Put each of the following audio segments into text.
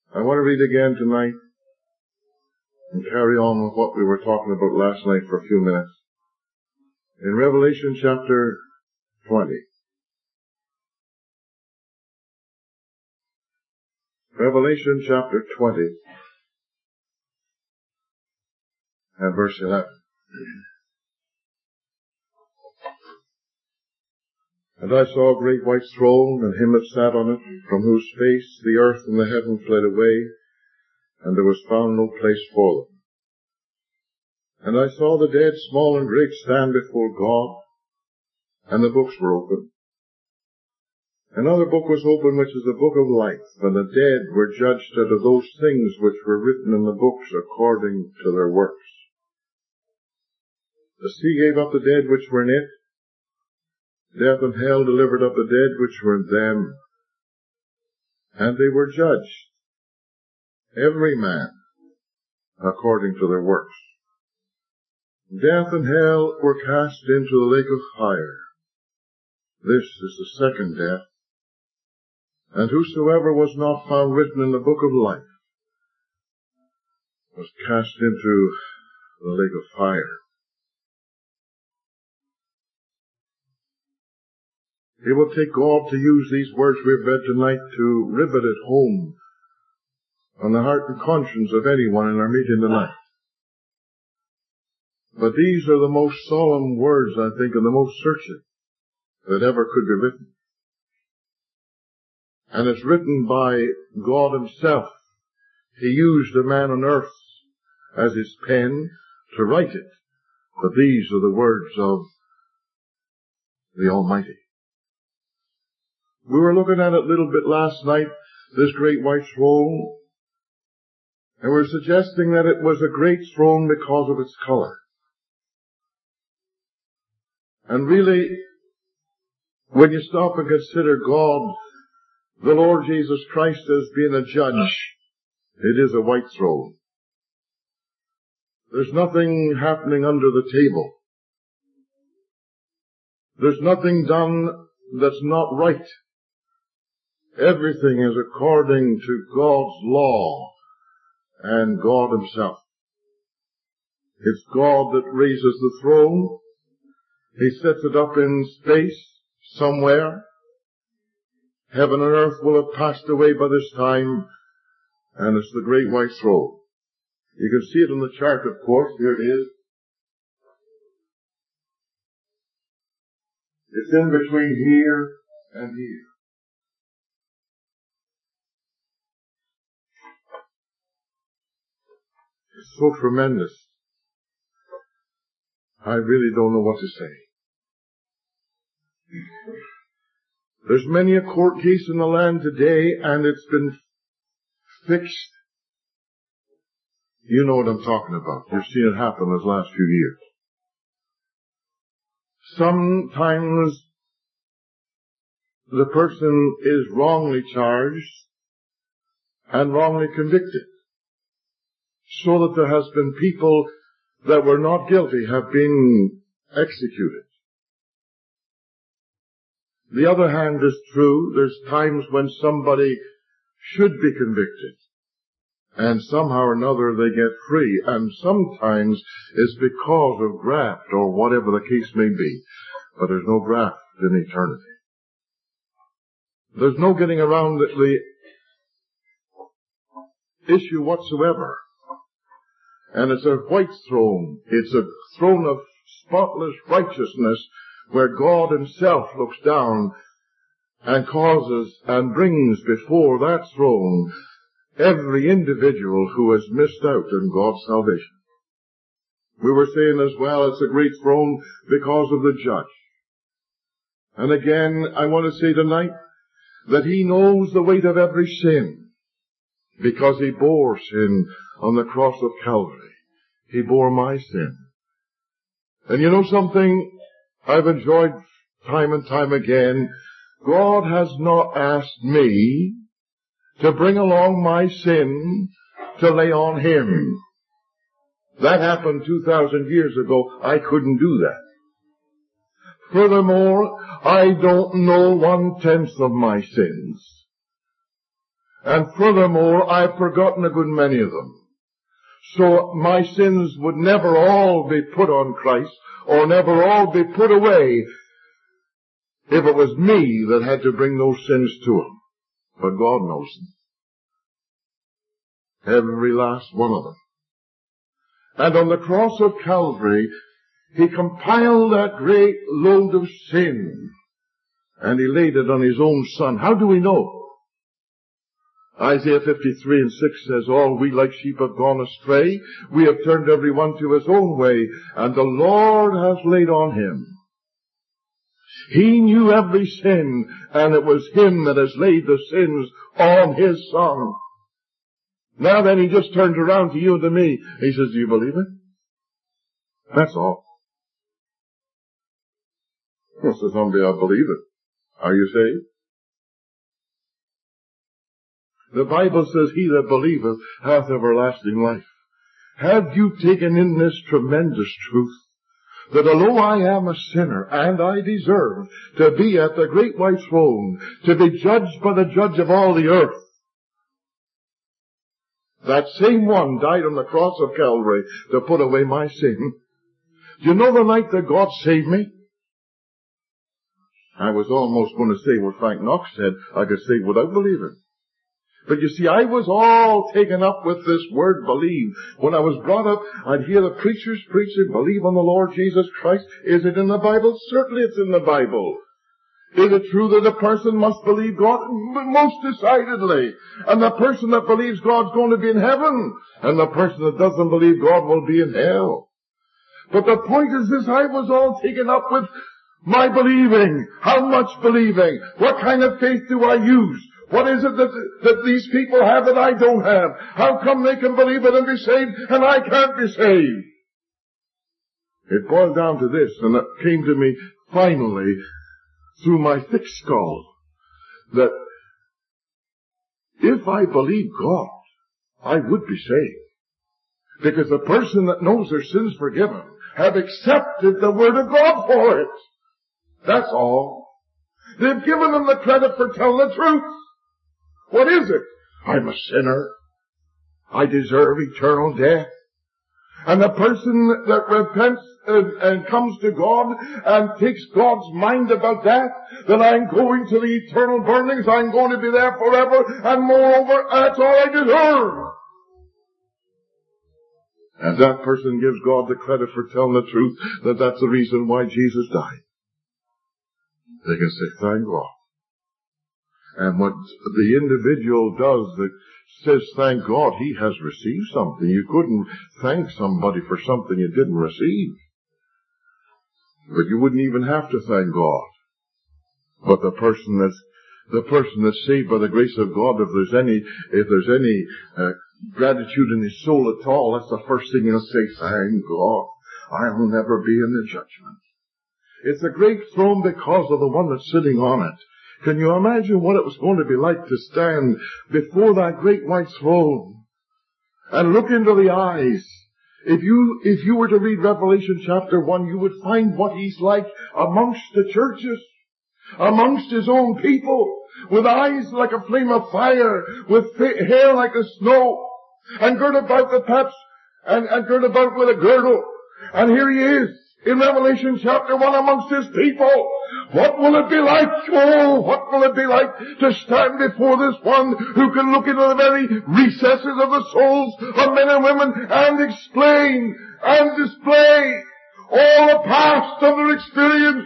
I want to read again tonight and carry on with what we were talking about last night for a few minutes. In Revelation chapter 20. Revelation chapter 20 and verse 11. And I saw a great white throne, and him that sat on it, from whose face the earth and the heaven fled away, and there was found no place for them. And I saw the dead, small and great, stand before God, and the books were opened. Another book was opened, which is the book of life, and the dead were judged out of those things which were written in the books according to their works. The sea gave up the dead which were in it. Death and hell delivered up the dead which were in them, and they were judged, every man according to their works. Death and hell were cast into the lake of fire. This is the second death. And whosoever was not found written in the book of life was cast into the lake of fire. It will take God to use these words we've read tonight to rivet it home on the heart and conscience of anyone in our meeting tonight. But these are the most solemn words, I think, and the most searching that ever could be written. And it's written by God himself. He used a man on earth as his pen to write it. But these are the words of the Almighty. We were looking at it a little bit last night, this great white throne, and we're suggesting that it was a great throne because of its color. And really, when you stop and consider God, the Lord Jesus Christ, as being a judge, it is a white throne. There's nothing happening under the table. There's nothing done that's not right. Everything is according to God's law and God himself. It's God that raises the throne. He sets it up in space somewhere. Heaven and earth will have passed away by this time, and it's the great white throne. You can see it on the chart, of course. Here it is. It's in between here and here. It's so tremendous. I really don't know what to say. There's many a court case in the land today, and it's been fixed. You know what I'm talking about. You've seen it happen this last few years. Sometimes the person is wrongly charged and wrongly convicted, so that there has been people that were not guilty have been executed. The other hand is true. There's times when somebody should be convicted, and somehow or another they get free, and sometimes it's because of graft or whatever the case may be. But there's no graft in eternity. There's no getting around the issue whatsoever. And it's a white throne. It's a throne of spotless righteousness where God himself looks down and causes and brings before that throne every individual who has missed out on God's salvation. We were saying as well, it's a great throne because of the judge. And again, I want to say tonight that he knows the weight of every sin because he bore sin on the cross of Calvary. He bore my sin. And you know something I've enjoyed time and time again? God has not asked me to bring along my sin to lay on him. That happened 2,000 years ago. I couldn't do that. Furthermore, I don't know 1/10 of my sins. And furthermore, I've forgotten a good many of them. So my sins would never all be put on Christ, or never all be put away, if it was me that had to bring those sins to Him. But God knows them. Every last one of them. And on the cross of Calvary, He compiled that great load of sin, and He laid it on His own Son. How do we know? Isaiah 53:6 says, all we like sheep have gone astray. We have turned every one to his own way, and the Lord has laid on Him. He knew every sin, and it was Him that has laid the sins on His Son. Now then, He just turns around to you and to me. He says, do you believe it? That's all. Well, says somebody, I believe it. Are you saved? The Bible says, he that believeth hath everlasting life. Have you taken in this tremendous truth? That although I am a sinner, and I deserve to be at the great white throne, to be judged by the judge of all the earth, that same one died on the cross of Calvary to put away my sin. Do you know the night that God saved me? I was almost going to say what Frank Knox said, I could say without believing. But you see, I was all taken up with this word believe. When I was brought up, I'd hear the preachers preaching, believe on the Lord Jesus Christ. Is it in the Bible? Certainly it's in the Bible. Is it true that a person must believe God? Most decidedly. And the person that believes God's going to be in heaven, and the person that doesn't believe God will be in hell. But the point is this, I was all taken up with my believing. How much believing? What kind of faith do I use? What is it that these people have that I don't have? How come they can believe it and be saved and I can't be saved? It boiled down to this, and it came to me finally through my thick skull, that if I believe God, I would be saved. Because the person that knows their sins forgiven have accepted the Word of God for it. That's all. They've given them the credit for telling the truth. What is it? I'm a sinner. I deserve eternal death. And the person that repents and comes to God and takes God's mind about that I'm going to the eternal burnings, I'm going to be there forever, and moreover, that's all I deserve. And that person gives God the credit for telling the truth, that's the reason why Jesus died. They can say, thank God. And what the individual does that says, thank God, he has received something. You couldn't thank somebody for something you didn't receive. But you wouldn't even have to thank God. But the person that's saved by the grace of God, if there's any gratitude in his soul at all, that's the first thing he'll say, thank God, I'll never be in the judgment. It's a great throne because of the one that's sitting on it. Can you imagine what it was going to be like to stand before that great white throne and look into the eyes? If you were to read Revelation chapter 1, you would find what he's like amongst the churches, amongst his own people, with eyes like a flame of fire, with hair like the snow, and girt about the paps, and girt about with a girdle. And here he is, in Revelation chapter 1 amongst his people. What will it be like? Oh, what will it be like to stand before this one who can look into the very recesses of the souls of men and women and explain and display all the past of their experience?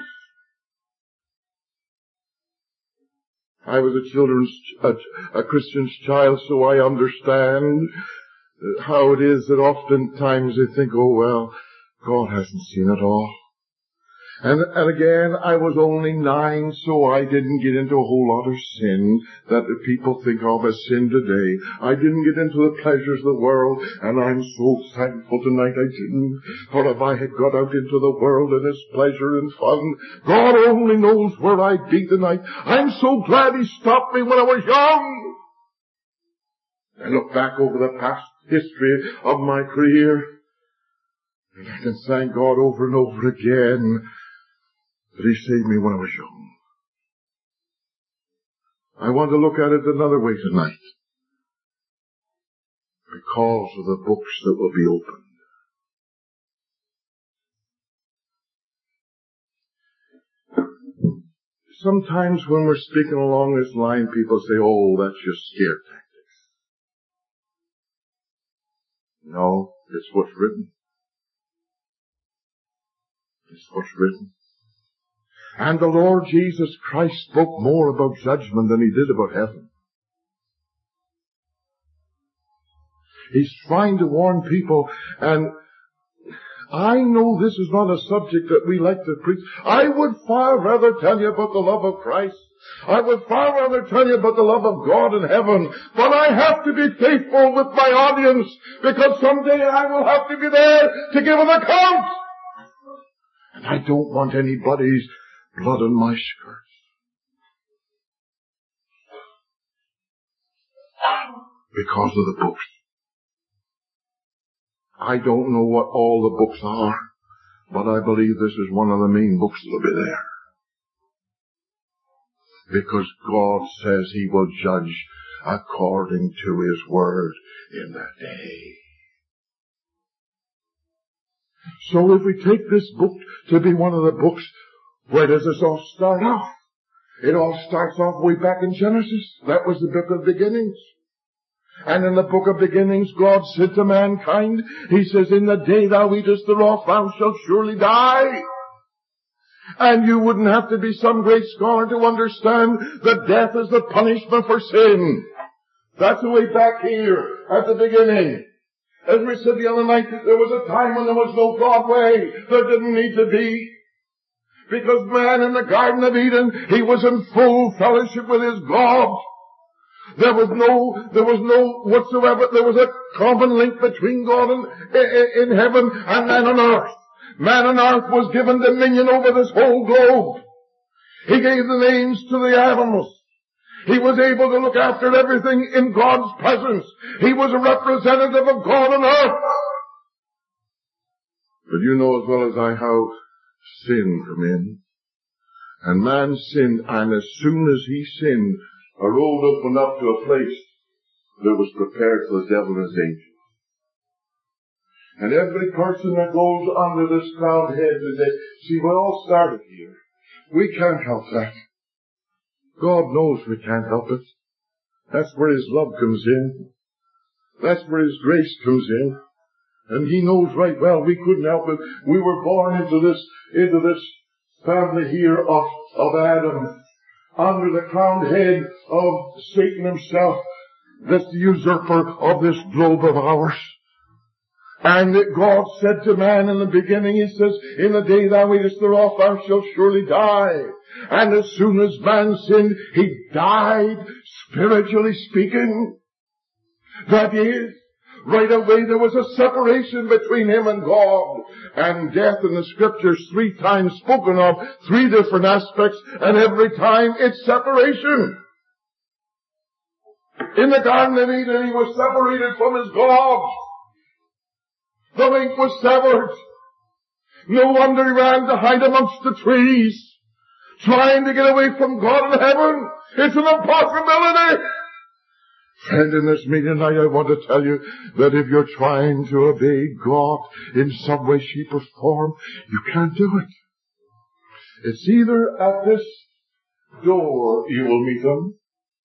I was a Christian's child, so I understand how it is that oftentimes they think, oh well, God hasn't seen it all. And again, I was only 9, so I didn't get into a whole lot of sin that the people think of as sin today. I didn't get into the pleasures of the world, and I'm so thankful tonight I didn't. For if I had got out into the world and its pleasure and fun, God only knows where I'd be tonight. I'm so glad He stopped me when I was young. I look back over the past history of my career, and I can thank God over and over again that He saved me when I was young. I want to look at it another way tonight. because of the books that will be opened. Sometimes when we're speaking along this line, people say, oh, that's just scare tactics. No, it's what's written. It's what's written. And the Lord Jesus Christ spoke more about judgment than he did about heaven. He's trying to warn people, and I know this is not a subject that we like to preach. I would far rather tell you about the love of Christ. I would far rather tell you about the love of God in heaven. But I have to be faithful with my audience, because someday I will have to be there to give an account. And I don't want anybody's blood on my skirts. Because of the books. I don't know what all the books are, but I believe this is one of the main books that will be there. Because God says he will judge according to his word in that day. So if we take this book to be one of the books, where does this all start off? It all starts off way back in Genesis. That was the book of beginnings. And in the book of beginnings, God said to mankind, he says, in the day thou eatest thereof, thou shalt surely die. And you wouldn't have to be some great scholar to understand that death is the punishment for sin. That's the way back here at the beginning. As we said the other night, there was a time when there was no Broadway. There didn't need to be. Because man in the Garden of Eden, he was in full fellowship with his God. There was no whatsoever. There was a common link between God in heaven and man on earth. Man on earth was given dominion over this whole globe. He gave the names to the animals. He was able to look after everything in God's presence. He was a representative of God on earth. But you know as well as I how sin come in. And man sinned, and as soon as he sinned, a road opened up to a place that was prepared for the devil and his angels. And every person that goes under this crowned head today, see, we all started here. We can't help that. God knows we can't help it. That's where his love comes in. That's where his grace comes in. And he knows right well we couldn't help it. We were born into this family here of Adam, under the crowned head of Satan himself, this usurper of this globe of ours. And God said to man in the beginning, he says, in the day thou eatest thereof, thou shalt surely die. And as soon as man sinned, he died, spiritually speaking. That is, right away there was a separation between him and God. And death in the scriptures 3 times spoken of, 3 different aspects, and every time it's separation. In the Garden of Eden he was separated from his God. The link was severed. No wonder he ran to hide amongst the trees, trying to get away from God in heaven. It's an impossibility. Friend, in this meeting tonight, I want to tell you that if you're trying to obey God in some way, shape, or form, you can't do it. It's either at this door you will meet Him,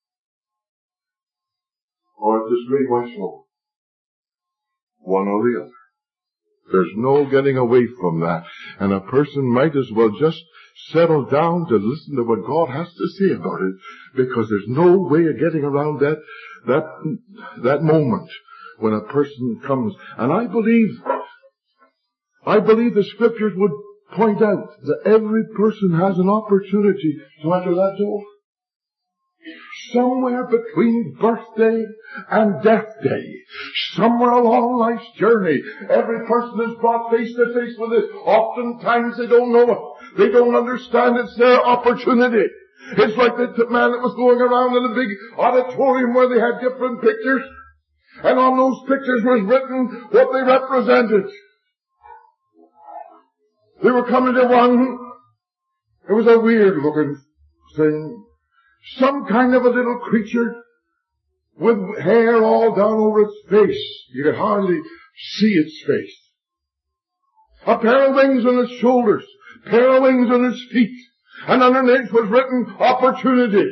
or at this great white throne. One or the other. There's no getting away from that. And a person might as well just settle down to listen to what God has to say about it, because there's no way of getting around that moment when a person comes. And I believe the scriptures would point out that every person has an opportunity to enter that door. Somewhere between birthday and death day, somewhere along life's journey, every person is brought face to face with it. Oftentimes they don't know it. They don't understand it's their opportunity. It's like the man that was going around in a big auditorium where they had different pictures, and on those pictures was written what they represented. They were coming to one. It was a weird looking thing. Some kind of a little creature with hair all down over its face. You could hardly see its face. A pair of wings on its shoulders, pair of wings on its feet, and underneath was written opportunity.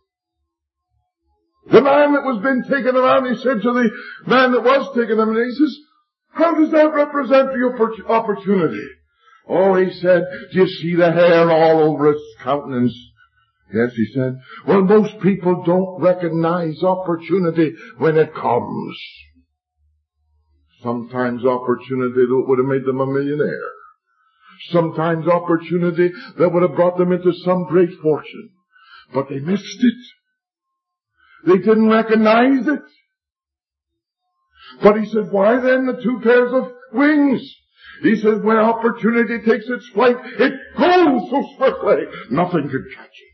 The man that was being taken around, he said to the man that was taking him, and he says, how does that represent your opportunity? Oh, he said, do you see the hair all over its countenance? Yes, he said. Well, most people don't recognize opportunity when it comes. Sometimes opportunity that would have made them a millionaire. Sometimes opportunity that would have brought them into some great fortune. But they missed it. They didn't recognize it. But he said, why then the two pairs of wings? He says, when opportunity takes its flight, it goes so swiftly, nothing can catch it.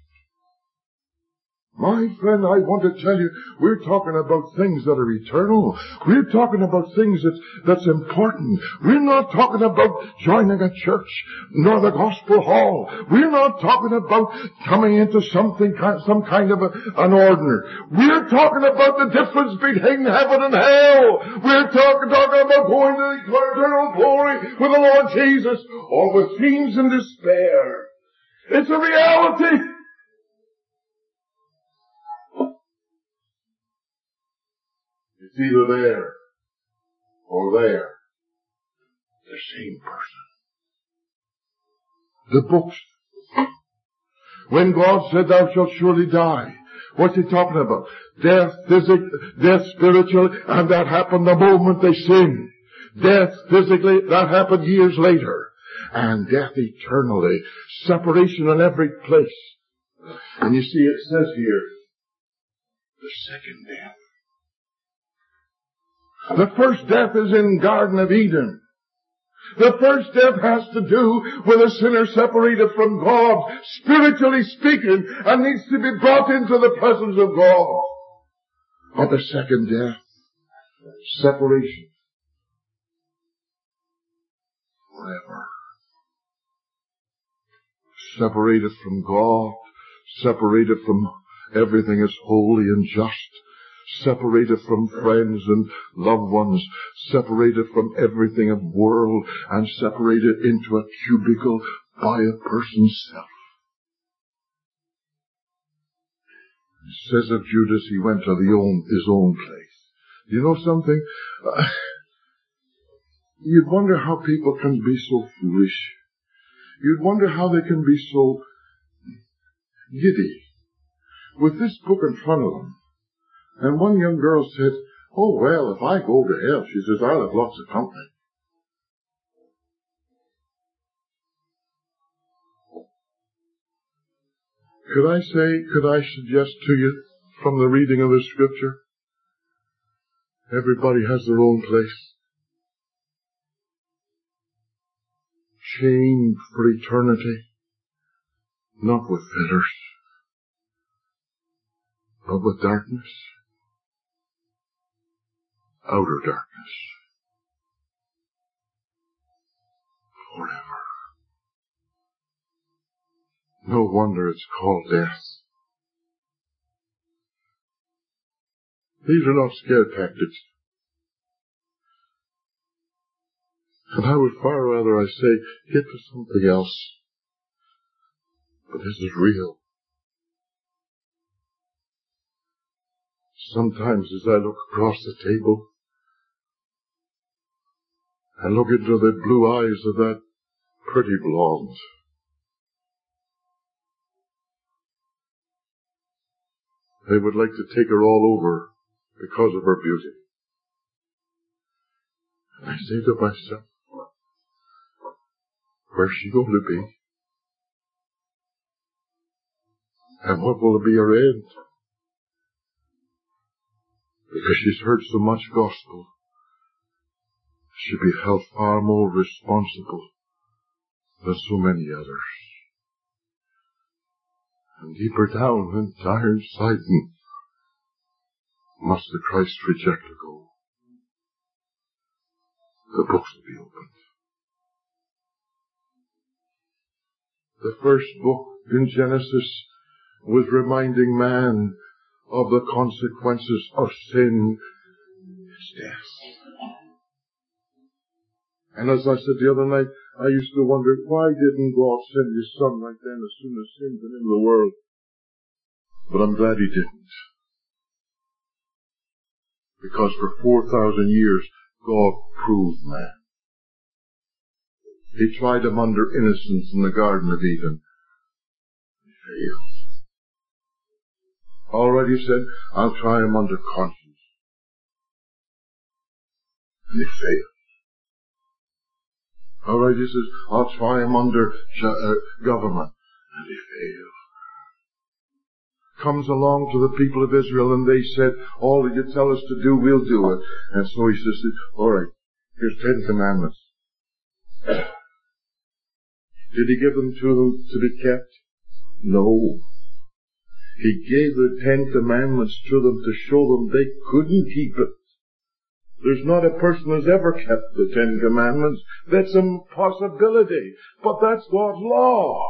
My friend, I want to tell you, we're talking about things that are eternal. We're talking about things that's important. We're not talking about joining a church, nor the gospel hall. We're not talking about coming into some kind of an order. We're talking about the difference between heaven and hell. We're talking about going to eternal glory with the Lord Jesus, or with dreams and despair. It's a reality. It's either there or there. The same person. The books. When God said, thou shalt surely die, what's he talking about? Death physical, death spiritual, and that happened the moment they sinned. Death physically, that happened years later. And death eternally. Separation in every place. And you see, it says here, the second death. The first death is in Garden of Eden. The first death has to do with a sinner separated from God, spiritually speaking, and needs to be brought into the presence of God. But the second death, separation. Forever. Separated from God, separated from everything that's holy and just, separated from friends and loved ones, separated from everything of world, and separated into a cubicle by a person's self. It says of Judas, he went to his own place. You know something? You'd wonder how people can be so foolish. You'd wonder how they can be so giddy with this book in front of them. And one young girl said, oh, well, if I go to hell, she says, I'll have lots of company. Could I suggest to you from the reading of the scripture, everybody has their own place. Chained for eternity, not with fetters, but with darkness. Outer darkness. Forever. No wonder it's called death. These are not scare tactics. And I would far rather, I say, get to something else. But this is real. Sometimes as I look across the table, and look into the blue eyes of that pretty blonde, they would like to take her all over because of her beauty. And I say to myself, where's she going to be? And what will be her end? Because she's heard so much gospel, she'll be held far more responsible than so many others. And deeper down in iron sighting must the Christ rejecter go. The books will be opened. The first book in Genesis was reminding man of the consequences of sin is death. And as I said the other night, I used to wonder, why didn't God send His Son right then as soon as sin came into the world? But I'm glad He didn't. Because for 4,000 years, God proved man. He tried him under innocence in the Garden of Eden. He failed. Already said, I'll try him under conscience. And he failed. Already says, I'll try him under government. And he failed. Comes along to the people of Israel and they said, all that you tell us to do, we'll do it. And so he says, alright, here's 10 commandments. Did he give them to be kept? No. He gave the 10 commandments to them to show them they couldn't keep it. There's not a person who's ever kept the 10 commandments. That's a impossibility. But that's God's law.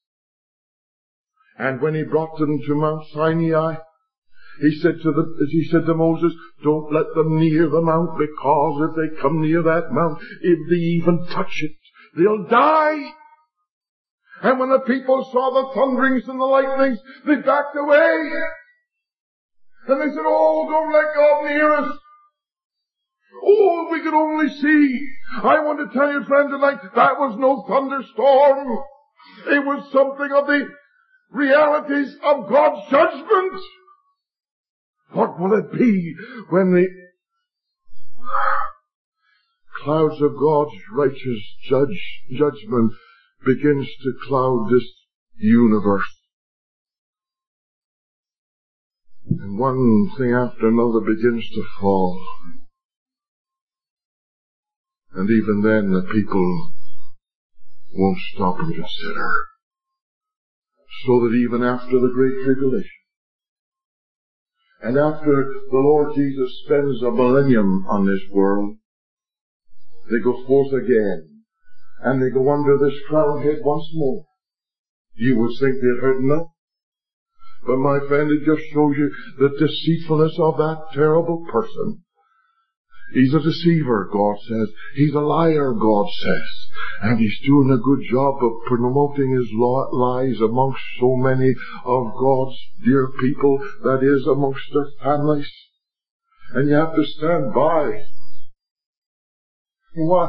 And when he brought them to Mount Sinai, he said to Moses, don't let them near the mount, because if they come near that mount, if they even touch it, they'll die. And when the people saw the thunderings and the lightnings, they backed away. And they said, oh, don't let God near us. Oh, we could only see. I want to tell you, friend, tonight, that was no thunderstorm. It was something of the realities of God's judgment. What will it be when the clouds of God's righteous judgment begins to cloud this universe? And one thing after another begins to fall. And even then the people won't stop and consider. So that even after the Great Tribulation, and after the Lord Jesus spends a millennium on this world, they go forth again, and they go under this crown head once more. You would think they'd heard enough. But my friend, it just shows you the deceitfulness of that terrible person. He's a deceiver, God says. He's a liar, God says. And he's doing a good job of promoting his lies amongst so many of God's dear people, that is, amongst their families. And you have to stand by. Watch.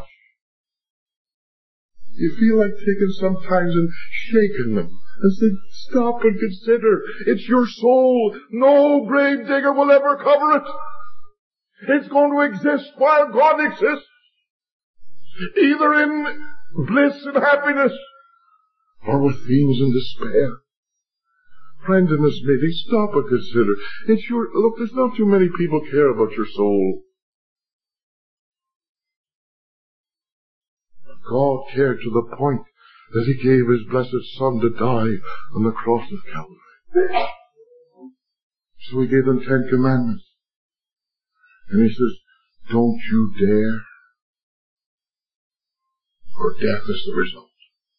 You feel like taking sometimes and shaking them and say, stop and consider. It's your soul. No grave digger will ever cover it. It's going to exist while God exists, either in bliss and happiness or with fiends and despair. Friend in this meeting, stop and consider. Look, there's not too many people care about your soul. God cared to the point that He gave His blessed Son to die on the cross of Calvary. So He gave them 10 commandments. And He says, don't you dare, or death is the result.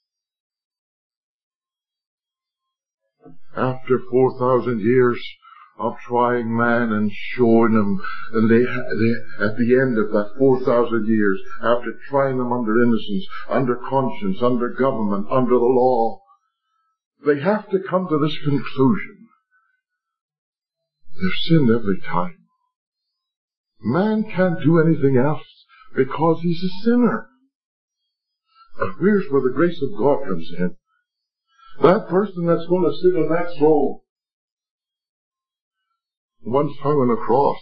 After 4,000 years of trying man and showing them, and they at the end of that 4,000 years, after trying them under innocence, under conscience, under government, under the law, they have to come to this conclusion. They've sinned every time. Man can't do anything else because he's a sinner. But here's where the grace of God comes in. That person that's going to sit on that throne, once hung on a cross.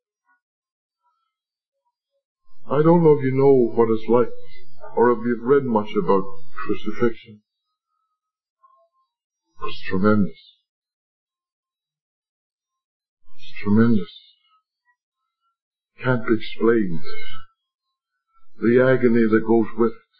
I don't know if you know what it's like, or if you've read much about crucifixion. It's tremendous. It's tremendous. Can't be explained. The agony that goes with it.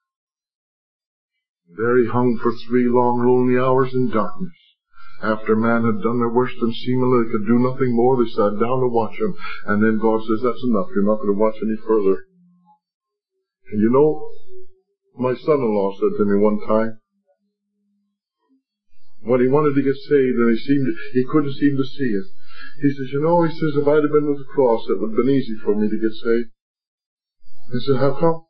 There he hung for 3 long, lonely hours in darkness. After man had done their worst and seemingly they could do nothing more, they sat down to watch him. And then God says, that's enough. You're not going to watch any further. And you know, my son-in-law said to me one time, when he wanted to get saved and he couldn't seem to see it, He says, you know, he says, if I'd have been with the cross, it would have been easy for me to get saved. He said, how come?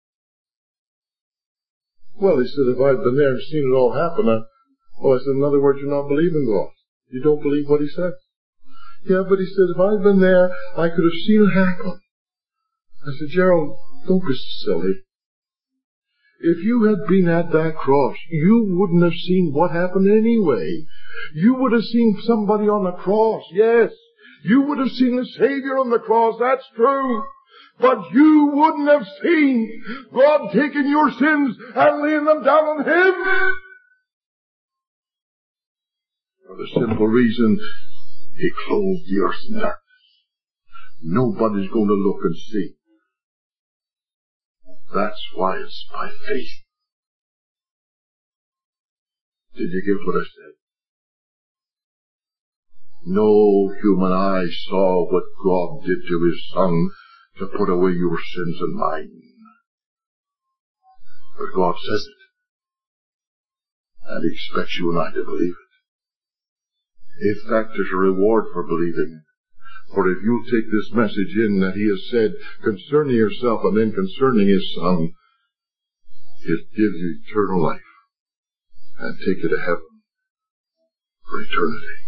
Well, he said, if I'd been there and seen it all happen, I said, in other words, you're not believing God. You don't believe what he said. Yeah, but he said, if I'd been there, I could have seen it happen. I said, Gerald, don't be silly. If you had been at that cross, you wouldn't have seen what happened anyway. You would have seen somebody on the cross, yes. You would have seen the Savior on the cross, that's true. But you wouldn't have seen God taking your sins and laying them down on Him. For the simple reason, He clothed the earth in darkness. Nobody's going to look and see. That's why it's by faith. Did you get what I said? No human eye saw what God did to His Son to put away your sins and mine. But God says it. And He expects you and I to believe it. In fact, there's a reward for believing it. For if you take this message in that He has said concerning yourself and then concerning His Son, He'll give you eternal life and take you to heaven for eternity.